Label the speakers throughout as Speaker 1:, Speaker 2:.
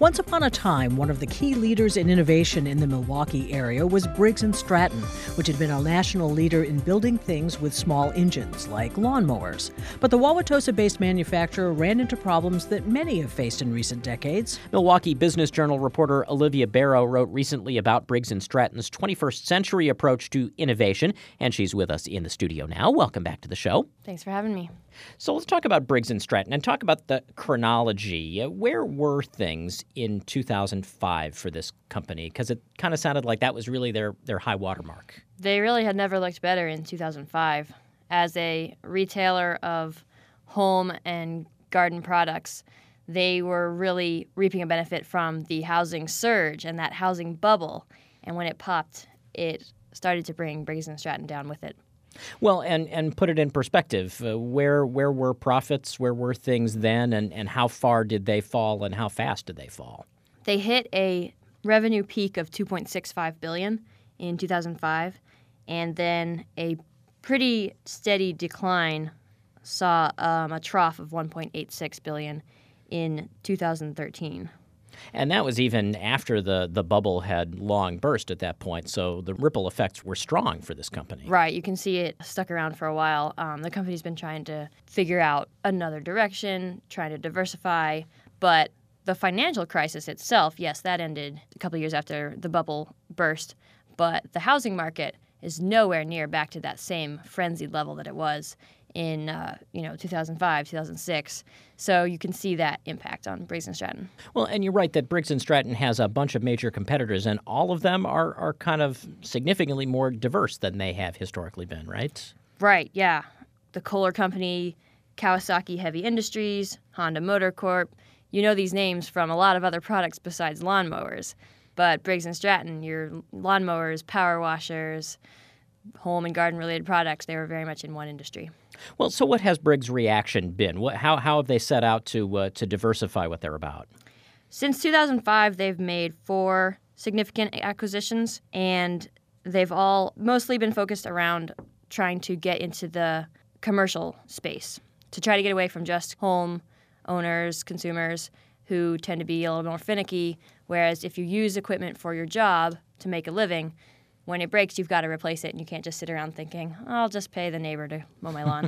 Speaker 1: Once upon a time, one of the key leaders in innovation in the Milwaukee area was Briggs & Stratton, which had been a national leader in building things with small engines, like lawnmowers. But the Wauwatosa-based manufacturer ran into problems that many have faced in recent decades.
Speaker 2: Milwaukee Business Journal reporter Olivia Barrow wrote recently about Briggs & Stratton's 21st century approach to innovation, and she's with us in the studio now. Welcome back to the show.
Speaker 3: Thanks for having me.
Speaker 2: So let's talk about Briggs & Stratton and talk about the chronology. Where were things in 2005 for this company? Because it kind of sounded like that was really their high watermark.
Speaker 3: They really had never looked better in 2005. As a retailer of home and garden products, they were really reaping a benefit from the housing surge and that housing bubble. And when it popped, it started to bring Briggs & Stratton down with it.
Speaker 2: Well, and put it in perspective, where were profits, where were things then, and how far did they fall and how fast did they fall?
Speaker 3: They hit a revenue peak of $2.65 billion in 2005, and then a pretty steady decline saw a trough of $1.86 billion in 2013.
Speaker 2: And that was even after the bubble had long burst at that point, so the ripple effects were strong for this company.
Speaker 3: Right. You can see it stuck around for a while. The company's been trying to figure out another direction, trying to diversify, but the financial crisis itself, yes, that ended a couple of years after the bubble burst, but the housing market is nowhere near back to that same frenzied level that it was in 2005, 2006. So you can see that impact on Briggs & Stratton.
Speaker 2: Well, and you're right that Briggs & Stratton has a bunch of major competitors, and all of them are kind of significantly more diverse than they have historically been, right?
Speaker 3: Right, yeah. The Kohler Company, Kawasaki Heavy Industries, Honda Motor Corp. You know these names from a lot of other products besides lawnmowers. But Briggs & Stratton, your lawnmowers, power washers, home and garden-related products, they were very much in one industry.
Speaker 2: Well, so what has Briggs' reaction been? How have they set out to diversify what they're about?
Speaker 3: Since 2005, they've made 4 significant acquisitions, and they've all mostly been focused around trying to get into the commercial space, to try to get away from just home owners, consumers, who tend to be a little more finicky, whereas if you use equipment for your job to make a living, when it breaks, you've got to replace it, and you can't just sit around thinking, I'll just pay the neighbor to mow my lawn.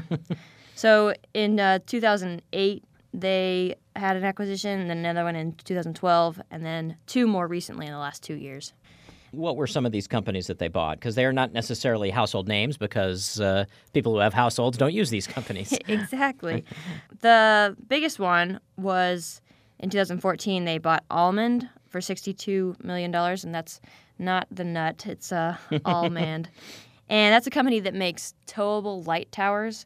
Speaker 3: So in 2008, they had an acquisition, and then another one in 2012, and then 2 more recently in the last 2 years.
Speaker 2: What were some of these companies that they bought? Because they are not necessarily household names, because people who have households don't use these companies.
Speaker 3: Exactly. The biggest one was in 2014, they bought Almond for $62 million, and that's not the nut, it's Almond. And that's a company that makes towable light towers.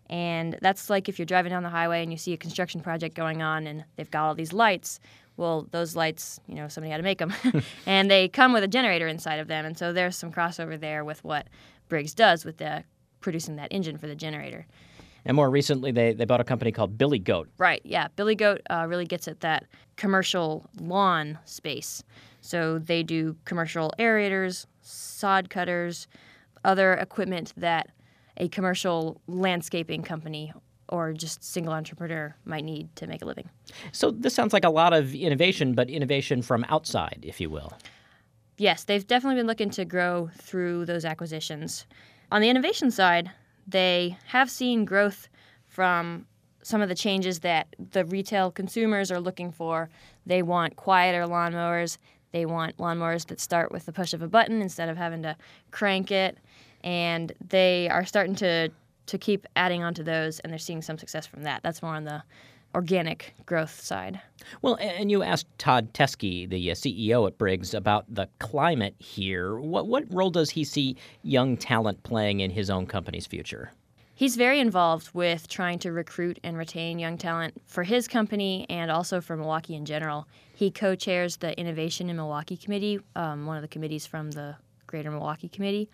Speaker 3: And that's like if you're driving down the highway and you see a construction project going on and they've got all these lights. Well, those lights, somebody had to make them. And they come with a generator inside of them. And so there's some crossover there with what Briggs does with producing that engine for the generator.
Speaker 2: And more recently, they bought a company called Billy Goat.
Speaker 3: Right, yeah. Billy Goat really gets at that commercial lawn space. So they do commercial aerators, sod cutters, other equipment that a commercial landscaping company or just single entrepreneur might need to make a living.
Speaker 2: So this sounds like a lot of innovation, but innovation from outside, if you will.
Speaker 3: Yes, they've definitely been looking to grow through those acquisitions. On the innovation side, they have seen growth from some of the changes that the retail consumers are looking for. They want quieter lawnmowers. They want lawnmowers that start with the push of a button instead of having to crank it. And they are starting to keep adding on to those, and they're seeing some success from that. That's more on the organic growth side.
Speaker 2: Well, and you asked Todd Teske, the CEO at Briggs, about the climate here. What role does he see young talent playing in his own company's future?
Speaker 3: He's very involved with trying to recruit and retain young talent for his company and also for Milwaukee in general. He co-chairs the Innovation in Milwaukee Committee, one of the committees from the Greater Milwaukee Committee.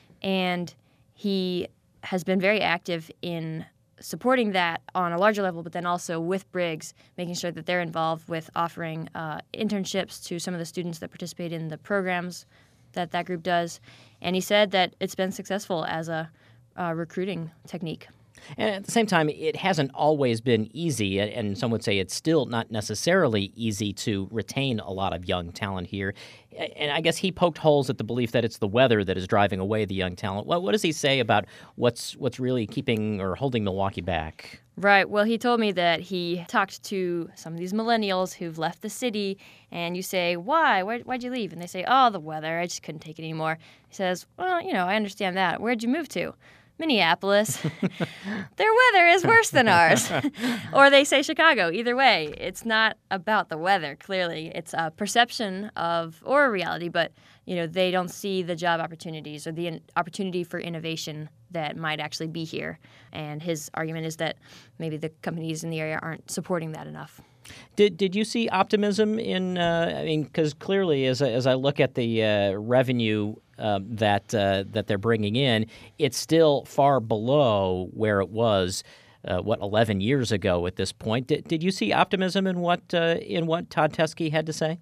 Speaker 3: And he has been very active in supporting that on a larger level, but then also with Briggs, making sure that they're involved with offering internships to some of the students that participate in the programs that group does. And he said that it's been successful as a recruiting technique.
Speaker 2: And at the same time, it hasn't always been easy, and some would say it's still not necessarily easy to retain a lot of young talent here. And I guess he poked holes at the belief that it's the weather that is driving away the young talent. What does he say about what's really keeping or holding Milwaukee back?
Speaker 3: Right. Well, he told me that he talked to some of these millennials who've left the city, and you say, why? Why'd you leave? And they say, oh, the weather. I just couldn't take it anymore. He says, well, I understand that. Where'd you move to? Minneapolis. Their weather is worse than ours. Or they say Chicago. Either way, it's not about the weather, clearly. It's a perception of, or a reality, but they don't see the job opportunities or the opportunity for innovation that might actually be here. And his argument is that maybe the companies in the area aren't supporting that enough.
Speaker 2: Did you see optimism in? Because clearly, as I look at the revenue that they're bringing in, it's still far below where it was 11 years ago at this point. Did you see optimism in what Todd Teske had to say?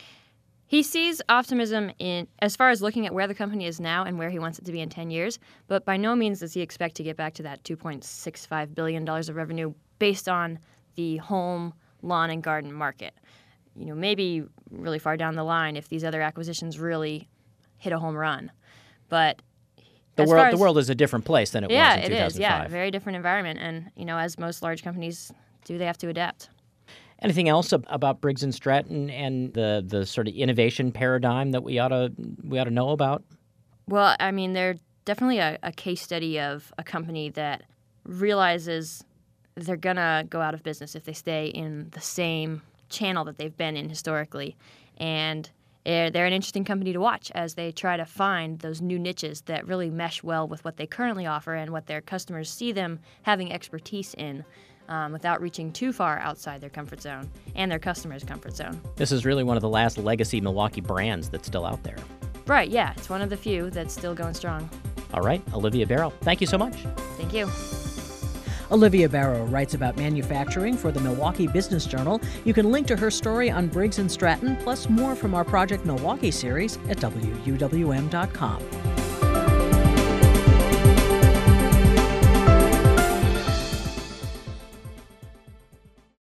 Speaker 3: He sees optimism in as far as looking at where the company is now and where he wants it to be in 10 years, but by no means does he expect to get back to that $2.65 billion of revenue based on the home, lawn, and garden market. Maybe really far down the line if these other acquisitions really hit a home run. But
Speaker 2: the world is a different place than it was in 2005.
Speaker 3: Yeah, it is. Yeah, very different environment. And, as most large companies do, they have to adapt.
Speaker 2: Anything else about Briggs & Stratton and the sort of innovation paradigm that we ought to know about?
Speaker 3: Well, they're definitely a case study of a company that realizes they're going to go out of business if they stay in the same channel that they've been in historically. And they're an interesting company to watch as they try to find those new niches that really mesh well with what they currently offer and what their customers see them having expertise in. Without reaching too far outside their comfort zone and their customers' comfort zone.
Speaker 2: This is really one of the last legacy Milwaukee brands that's still out there.
Speaker 3: Right, yeah. It's one of the few that's still going strong.
Speaker 2: All right, Olivia Barrow, thank you so much.
Speaker 3: Thank you.
Speaker 1: Olivia Barrow writes about manufacturing for the Milwaukee Business Journal. You can link to her story on Briggs & Stratton, plus more from our Project Milwaukee series at WUWM.com.